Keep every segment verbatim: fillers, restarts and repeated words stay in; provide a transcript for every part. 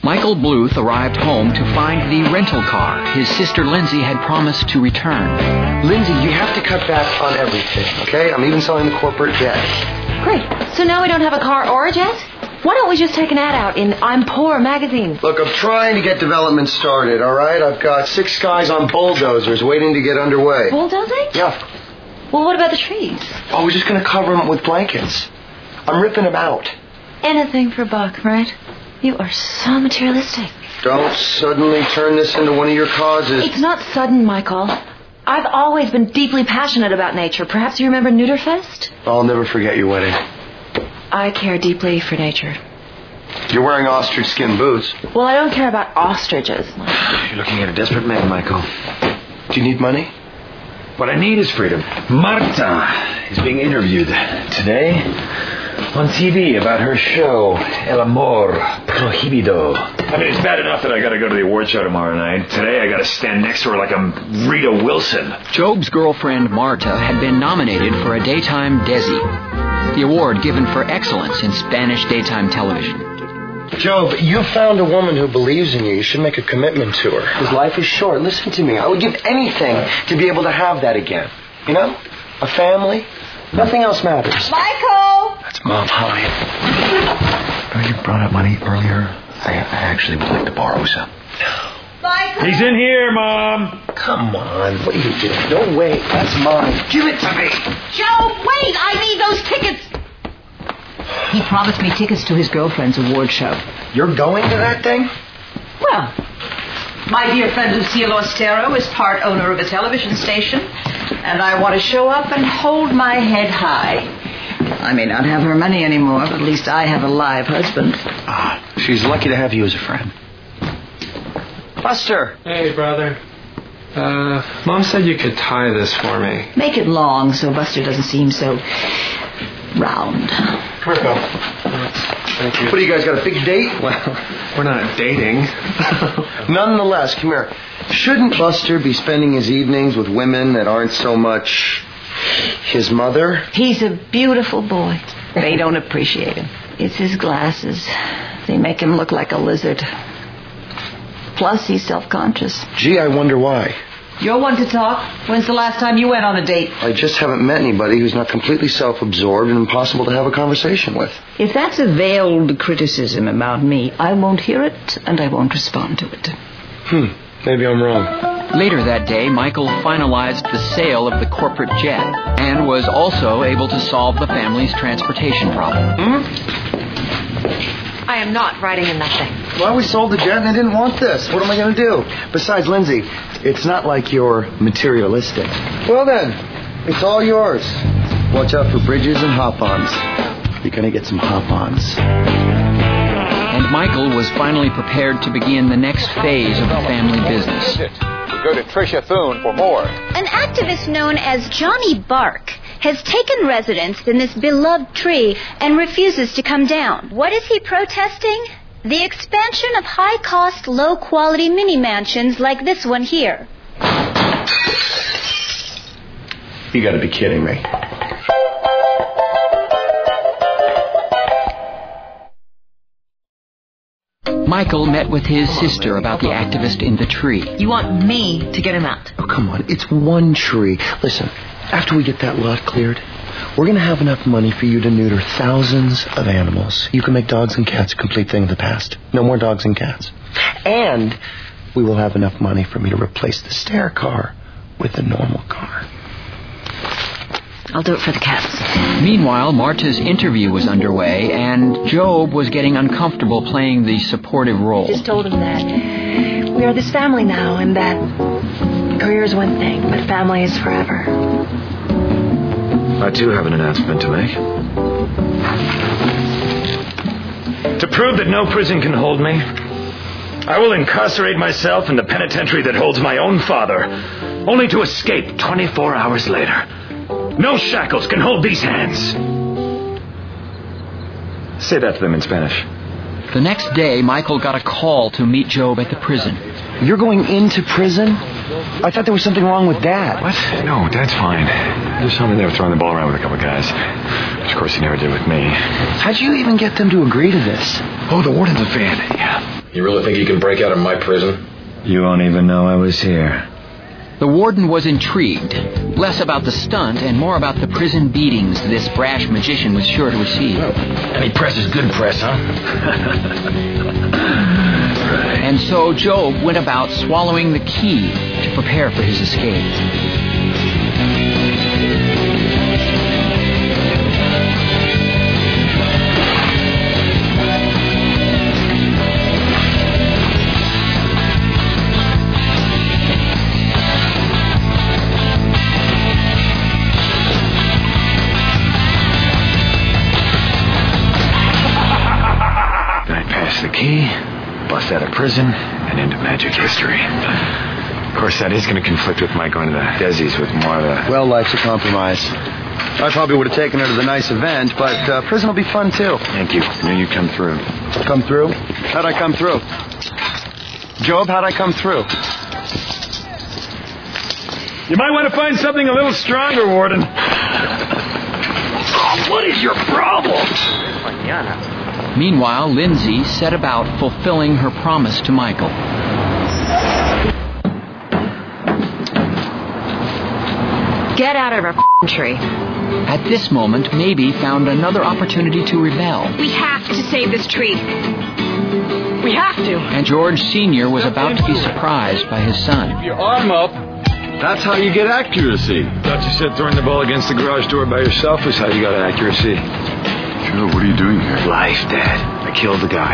Michael Bluth arrived home to find the rental car his sister Lindsay had promised to return. Lindsay, you have to cut back on everything, okay? I'm even selling the corporate jet. Great. So now we don't have a car or a jet? Why don't we just take an ad out in I'm Poor magazine? Look, I'm trying to get development started, all right? I've got six guys on bulldozers waiting to get underway. Bulldozing? Yeah. Well, what about the trees? Oh, we're just going to cover them with blankets. I'm ripping them out. Anything for a buck, right? You are so materialistic. Don't suddenly turn this into one of your causes. It's not sudden, Michael. I've always been deeply passionate about nature. Perhaps you remember Neuterfest? I'll never forget your wedding. I care deeply for nature. You're wearing ostrich skin boots. Well, I don't care about ostriches. You're looking at a desperate man, Michael. Do you need money? What I need is freedom. Marta is being interviewed today on T V about her show, El Amor Prohibido. I mean, it's bad enough that I gotta go to the award show tomorrow night. Today I gotta stand next to her like I'm Rita Wilson. Job's girlfriend Marta had been nominated for a daytime Desi, the award given for excellence in Spanish daytime television. Job, you found a woman who believes in you. You should make a commitment to her. His life is short. Listen to me. I would give anything to be able to have that again. You know? A family. Nothing else matters. Michael! That's Mom, honey. Oh, you brought up money earlier. I, I actually would like to borrow some. Michael! He's in here, Mom. Come on. What are you doing? Don't wait. That's mine. Give it to me. Joe, wait! I need those tickets! He promised me tickets to his girlfriend's award show. You're going to that thing? Well, my dear friend Lucille Ostero is part owner of a television station, and I want to show up and hold my head high. I may not have her money anymore, but at least I have a live husband. Ah, she's lucky to have you as a friend. Buster! Hey, brother. Uh, Mom said you could tie this for me. Make it long so Buster doesn't seem so round. Come here, Phil. Thank you. What do you guys got, a big date? Well, we're not dating. Nonetheless, come here. Shouldn't Buster be spending his evenings with women that aren't so much his mother? He's a beautiful boy. They don't appreciate him. It's his glasses. They make him look like a lizard. Plus, he's self-conscious. Gee, I wonder why. You're one to talk. When's the last time you went on a date? I just haven't met anybody who's not completely self-absorbed and impossible to have a conversation with. If that's a veiled criticism about me, I won't hear it and I won't respond to it. Hmm, maybe I'm wrong. Later that day, Michael finalized the sale of the corporate jet and was also able to solve the family's transportation problem. Hmm? I am not riding in that thing. Well, we sold the jet and they didn't want this. What am I going to do? Besides, Lindsay, it's not like you're materialistic. Well then, it's all yours. Watch out for bridges and hop-ons. You're going to get some hop-ons. And Michael was finally prepared to begin the next phase of the family business. Go to Tricia Thune for more. An activist known as Johnny Bark has taken residence in this beloved tree and refuses to come down. What is he protesting? The expansion of high-cost, low-quality mini-mansions like this one here. You got to be kidding me. Michael met with his sister about the activist in the tree. You want me to get him out? Oh, come on. It's one tree. Listen, after we get that lot cleared, we're going to have enough money for you to neuter thousands of animals. You can make dogs and cats a complete thing of the past. No more dogs and cats. And we will have enough money for me to replace the stair car with a normal car. I'll do it for the cats. Meanwhile, Marta's interview was underway, and Job was getting uncomfortable playing the supportive role. Just told him that we are this family now, and that career is one thing, but family is forever. I, too, have an announcement to make. To prove that no prison can hold me, I will incarcerate myself in the penitentiary that holds my own father, only to escape twenty-four hours later. No shackles can hold these hands. Say that to them in Spanish. The next day, Michael got a call to meet Job at the prison. You're going into prison? I thought there was something wrong with Dad. What? No, Dad's fine. Just something they were throwing the ball around with a couple of guys. Which, of course, he never did with me. How'd you even get them to agree to this? Oh, the warden's a fan. Yeah. You really think you can break out of my prison? You won't even know I was here. The warden was intrigued, less about the stunt and more about the prison beatings this brash magician was sure to receive. Any press is good press, huh? And so Job went about swallowing the key to prepare for his escape. The key, bust out of prison, and into magic history. Of course, that is going to conflict with my going to the Desi's with Martha. Well, life's a compromise. I probably would have taken her to the nice event, but uh, prison will be fun, too. Thank you. I knew you'd come through. Come through? How'd I come through? Job, how'd I come through? You might want to find something a little stronger, Warden. What is your problem? Meanwhile, Lindsay set about fulfilling her promise to Michael. Get out of our tree. At this moment, Maybe found another opportunity to rebel. We have to save this tree. We have to. And George Senior was about to be surprised by his son. Keep your arm up. That's how you get accuracy. Thought you said throwing the ball against the garage door by yourself was how you got accuracy. Joe, what are you doing here? Life, Dad. I killed the guy.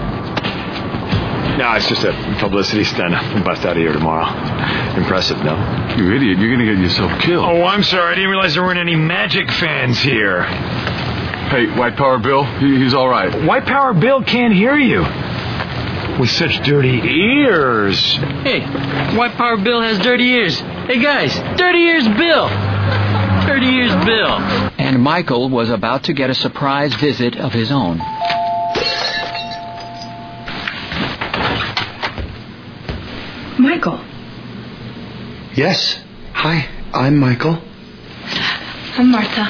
No, it's just a publicity stunt. We'll bust out of here tomorrow. Impressive, no? You idiot. You're going to get yourself killed. Oh, I'm sorry. I didn't realize there weren't any magic fans here. Hey, White Power Bill, he, he's all right. White Power Bill can't hear you. With such dirty ears. Hey, White Power Bill has dirty ears. Hey, guys, dirty ears Bill. Dirty ears Bill. And Michael was about to get a surprise visit of his own. Michael. Yes. Hi, I'm Michael. I'm Martha.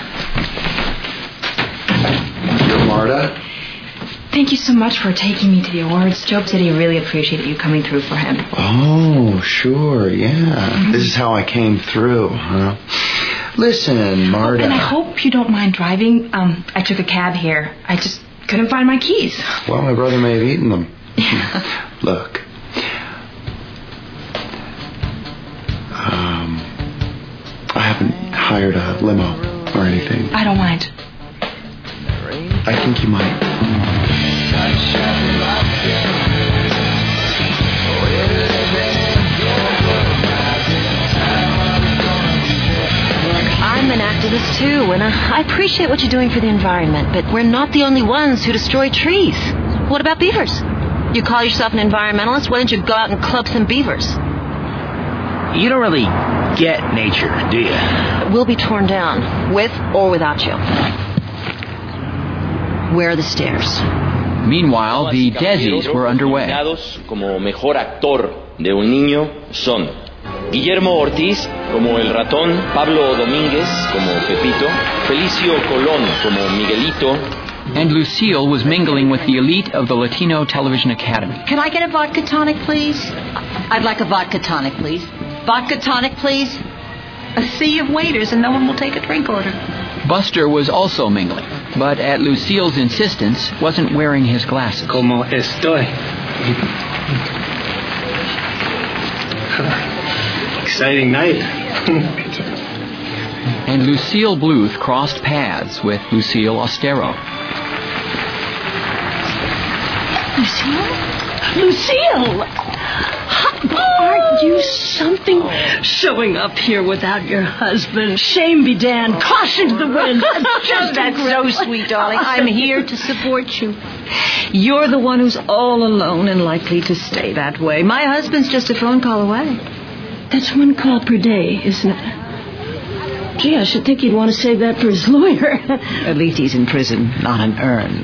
You're Marta? Thank you so much for taking me to the awards. Job said he really appreciated you coming through for him. Oh, sure, yeah. Mm-hmm. This is how I came through, huh? Listen, Marta. Oh, and I hope you don't mind driving. Um, I took a cab here. I just couldn't find my keys. Well, my brother may have eaten them. Look. Um, I haven't hired a limo or anything. I don't mind. I think you might. I'm an activist too, and I appreciate what you're doing for the environment, but we're not the only ones who destroy trees. What about beavers? You call yourself an environmentalist? Why don't you go out and club some beavers? You don't really get nature, do you? We'll be torn down, with or without you. Where are the stairs? Meanwhile, the Desis were underway. Como mejor actor de un niño son Guillermo Ortiz como el ratón, Pablo Domínguez como Pepito, Felicio Colón como Miguelito. And Lucille was mingling with the elite of the Latino Television Academy. Can I get a vodka tonic, please? I'd like a vodka tonic, please. Vodka tonic, please. A sea of waiters and no one will take a drink order. Buster was also mingling, but at Lucille's insistence, wasn't wearing his glasses. Como estoy. Exciting night. And Lucille Bluth crossed paths with Lucille Ostero. Lucille? Lucille! Aren't you something? Showing up here without your husband. Shame be damned. Caution to the wind. Just That's so sweet, darling. I'm here to support you. You're the one who's all alone and likely to stay that way. My husband's just a phone call away. That's one call per day, isn't it? Gee, I should think you'd want to save that for his lawyer. At least he's in prison, not an urn.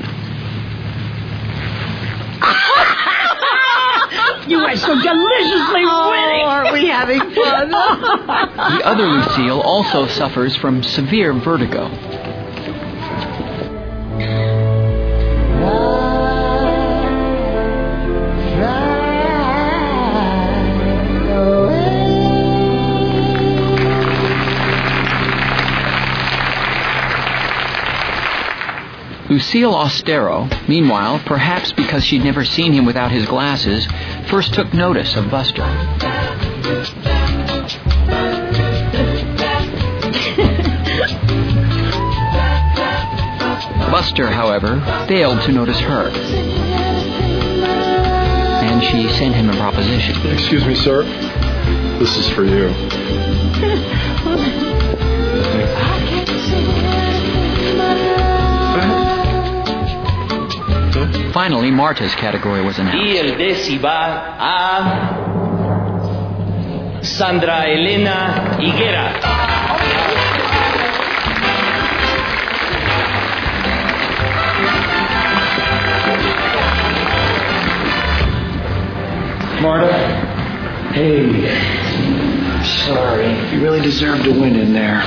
You are so deliciously oh, winning. Aren't we having fun? The other Lucille also suffers from severe vertigo. Lucille Ostero, meanwhile, perhaps because she'd never seen him without his glasses, first took notice of Buster. Buster, however, failed to notice her. And she sent him a proposition. Excuse me, sir. This is for you. Finally, Marta's category was announced. Y el Desi va a Sandra Elena Higuera. Marta? Hey. Sorry. You really deserved to win in there.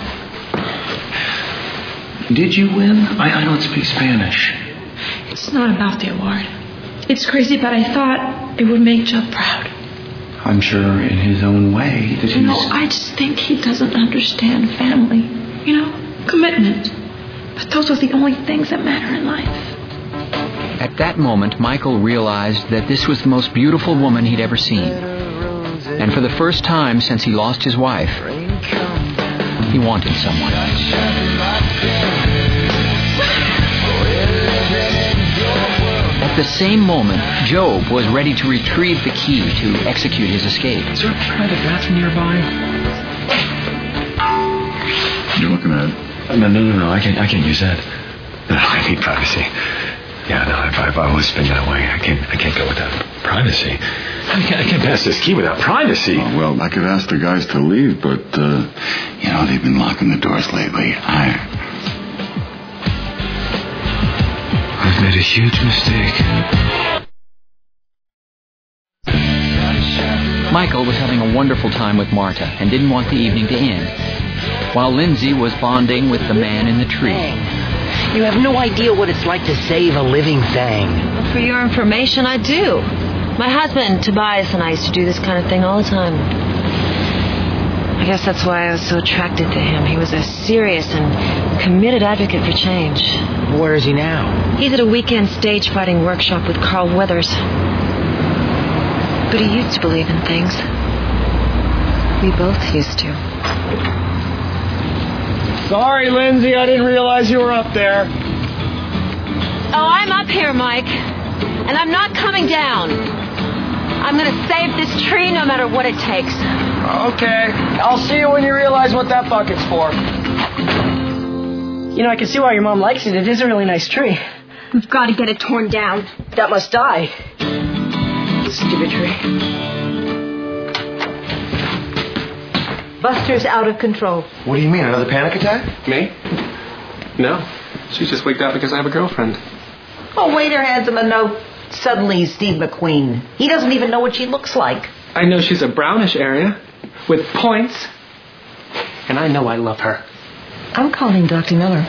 Did you win? I, I don't speak Spanish. It's not about the award. It's crazy, but I thought it would make Joe proud. I'm sure in his own way that he's... You know, I just think he doesn't understand family. You know, commitment. But those are the only things that matter in life. At that moment, Michael realized that this was the most beautiful woman he'd ever seen. And for the first time since he lost his wife, he wanted someone. At the same moment, Job was ready to retrieve the key to execute his escape. Is there a private bathroom nearby? You're looking at it. No, no, no, no. I can't, I can't use that. No, I need privacy. Yeah, no, I've, I've always been that way. I can't, I can't go without privacy. I can't, I can't pass this key without privacy. Oh, well, I could ask the guys to leave, but, uh, you know, they've been locking the doors lately. I... I've made a huge mistake. Michael was having a wonderful time with Marta and didn't want the evening to end, while Lindsay was bonding with the man in the tree. You have no idea what it's like to save a living thing. Well, for your information, I do. My husband, Tobias, and I used to do this kind of thing all the time. I guess that's why I was so attracted to him. He was a serious and committed advocate for change. Where is he now? He's at a weekend stage fighting workshop with Carl Weathers. But he used to believe in things. We both used to. Sorry, Lindsay, I didn't realize you were up there. Oh, I'm up here, Mike. And I'm not coming down. I'm going to save this tree no matter what it takes. Okay. I'll see you when you realize what that bucket's for. You know, I can see why your mom likes it. It is a really nice tree. We've got to get it torn down. That must die. Stupid tree. Buster's out of control. What do you mean, another panic attack? Me? No. She's just wigged out because I have a girlfriend. Oh, waiter hands him a note. Suddenly he's Steve McQueen. He doesn't even know what she looks like. I know she's a brownish area with points, and I know I love her. I'm calling Doctor Miller.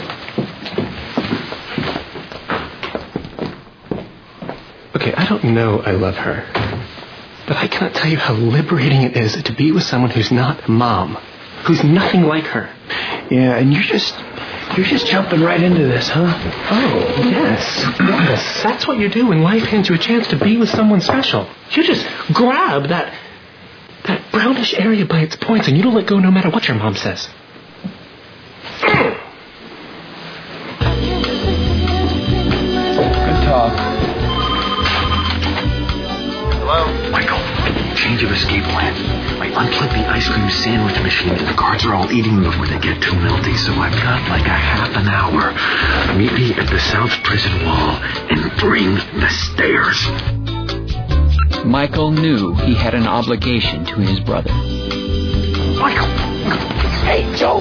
Okay, I don't know I love her, but I cannot tell you how liberating it is to be with someone who's not Mom, who's nothing like her. Yeah, and you're just... You're just jumping right into this, huh? Oh, yes. Yes. That's what you do when life hands you a chance to be with someone special. You just grab that that brownish area by its points and you don't let go no matter what your mom says. Good talk. Hello? Michael, change of escape plan. I unplugged the ice cream sandwich machine and the guards are all eating them before they get too melty, so I've got like a half an hour. Meet me at the south prison wall and bring the stairs. Michael knew he had an obligation to his brother. Michael! Hey, Joe!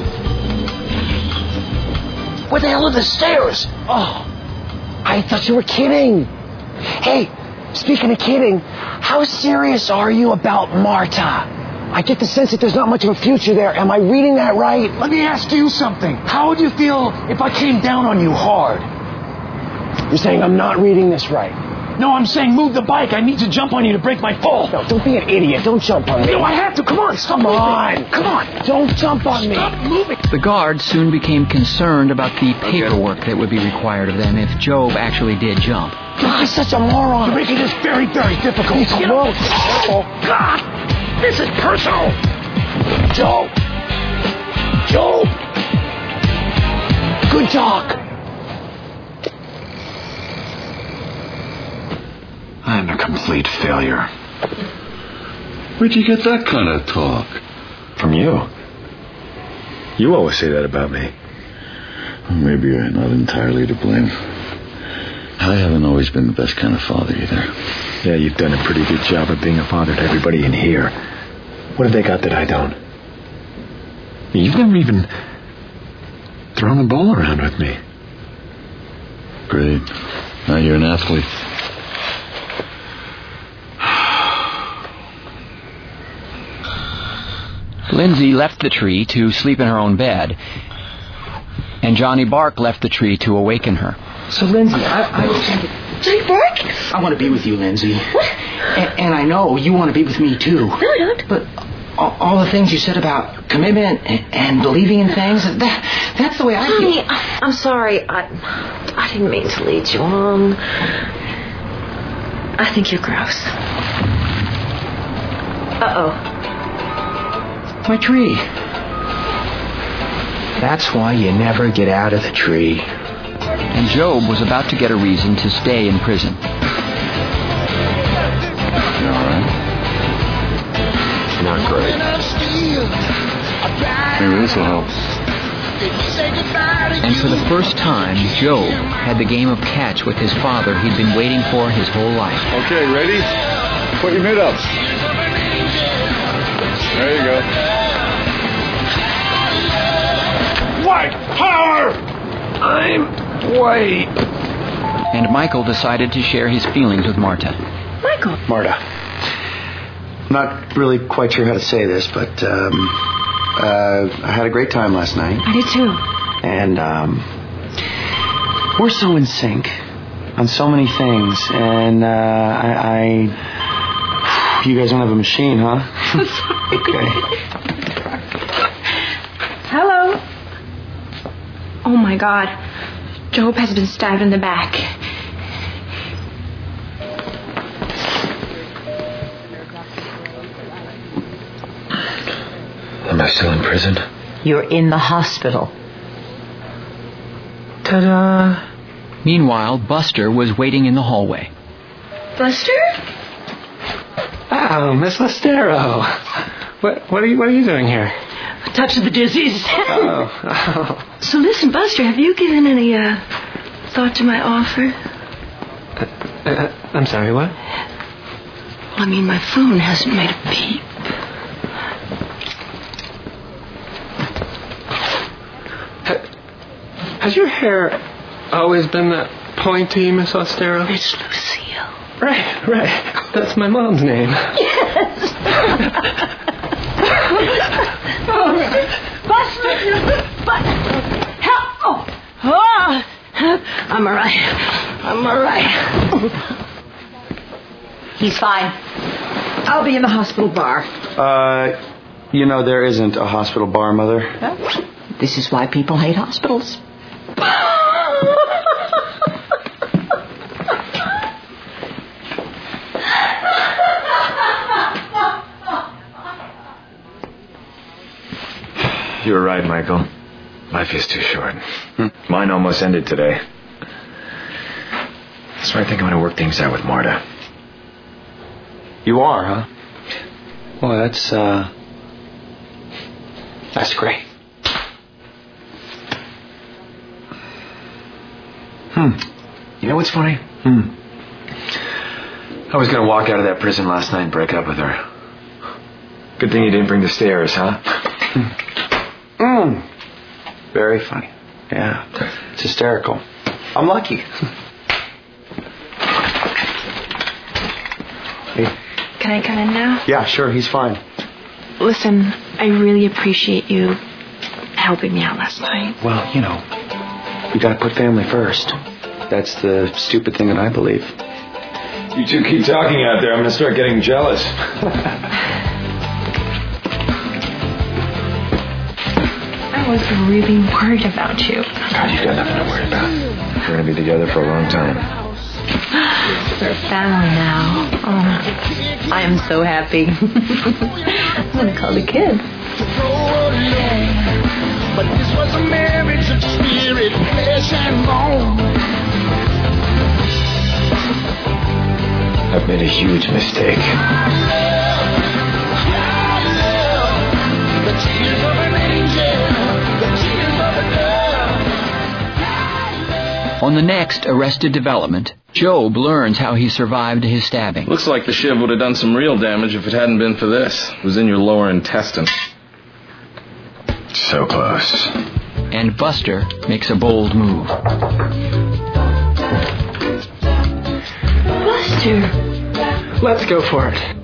Where the hell are the stairs? Oh, I thought you were kidding. Hey, speaking of kidding, how serious are you about Marta? I get the sense that there's not much of a future there. Am I reading that right? Let me ask you something. How would you feel if I came down on you hard? You're saying I'm not reading this right. No, I'm saying move the bike. I need to jump on you to break my fall. No, don't be an idiot. Don't jump on me. No, I have to. Come on. Stop Come on. Come on. Don't jump on me. Stop moving. The guards soon became concerned about the paperwork that would be required of them if Job actually did jump. You're such a moron. You're making this very, very difficult. It's you know, oh, God. This is personal. Job. Job. Good talk. I'm a complete failure. Where'd you get that kind of talk? From you. You always say that about me. Maybe you're not entirely to blame. I haven't always been the best kind of father either. Yeah, you've done a pretty good job of being a father to everybody in here. What have they got that I don't? You've never even thrown a ball around with me. Great. Now you're an athlete. Lindsay left the tree to sleep in her own bed, and Johnny Bark left the tree to awaken her. So, Lindsay, I, I was thinking... Johnny Bark? I want to be with you, Lindsay. What? And, and I know you want to be with me, too. No, I don't. But all, all the things you said about commitment and, and believing in things, that, that's the way I Honey, feel. I, I'm sorry. I, I didn't mean to lead you on. I think you're gross. Uh-oh. My tree. That's why you never get out of the tree. And Job was about to get a reason to stay in prison. You all right? Not great. Maybe this will help. And for the first time, Job had the game of catch with his father he'd been waiting for his whole life. Okay, ready? Put your mid-ups. There you go. White power! I'm white. And Michael decided to share his feelings with Marta. Michael. Marta. I'm not really quite sure how to say this, but um, uh, I had a great time last night. I did too. And um, we're so in sync on so many things. And uh, I, I... You guys don't have a machine, huh? Okay. Hello. Oh, my God. Job has been stabbed in the back. Am I still in prison? You're in the hospital. Ta-da. Meanwhile, Buster was waiting in the hallway. Buster? Oh, Miss Lestero. What, what, are you, what are you doing here? A touch of the disease. Oh, oh. So listen, Buster, have you given any uh, thought to my offer? Uh, uh, I'm sorry, what? Well, I mean, my phone hasn't made a peep. Ha- has your hair always been that pointy, Miss Ostero? It's Lucille. Right, right. That's my mom's name. Yes. Buster! Buster! Help! Oh! Oh! I'm all right. I'm all right. He's fine. I'll be in the hospital bar. Uh, you know, there isn't a hospital bar, Mother. Well, this is why people hate hospitals. You were right, Michael. Life is too short. Hmm. Mine almost ended today. That's why I think I'm going to work things out with Marta. You are, huh? Well, that's, uh... That's great. Hmm. You know what's funny? Hmm. I was going to walk out of that prison last night and break up with her. Good thing you didn't bring the stairs, huh? Mm. Very funny. Yeah. It's hysterical. I'm lucky. Hey. Can I come in now? Yeah, sure. He's fine. Listen, I really appreciate you helping me out last night. Well, you know, you gotta put family first. That's the stupid thing that I believe. You two keep talking out there. I'm going to start getting jealous. I was really worried about you. God, you've got nothing to worry about. We're going to be together for a long time. We're a family now. Oh, I am so happy. I'm going to call the kids. But this was a marriage of spirit, flesh and bone. I've made a huge mistake. The tears of an angel, the tears of a dove. On the next Arrested Development, Job learns how he survived his stabbing. Looks like the shiv would have done some real damage if it hadn't been for this. It was in your lower intestine. So close. And Buster makes a bold move. Buster! Let's go for it.